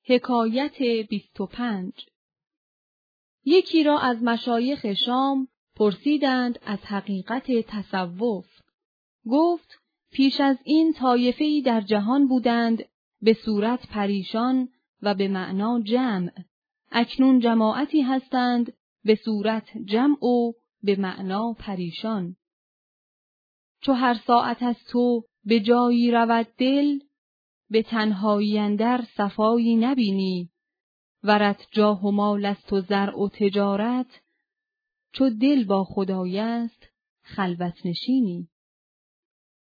حکایت 25. یکی را از مشایخ شام پرسیدند از حقیقت تصوف. گفت پیش از این طایفه‌ای در جهان بودند به صورت پریشان و به معنا جمع. اکنون جماعتی هستند به صورت جمع و به معنا پریشان. چو هر ساعت از تو به جایی رود دل، به تنهایی اندر صفایی نبینی. ورت جاه و مال است و زرع و تجارت، چو دل با خدای است خلوت نشینی.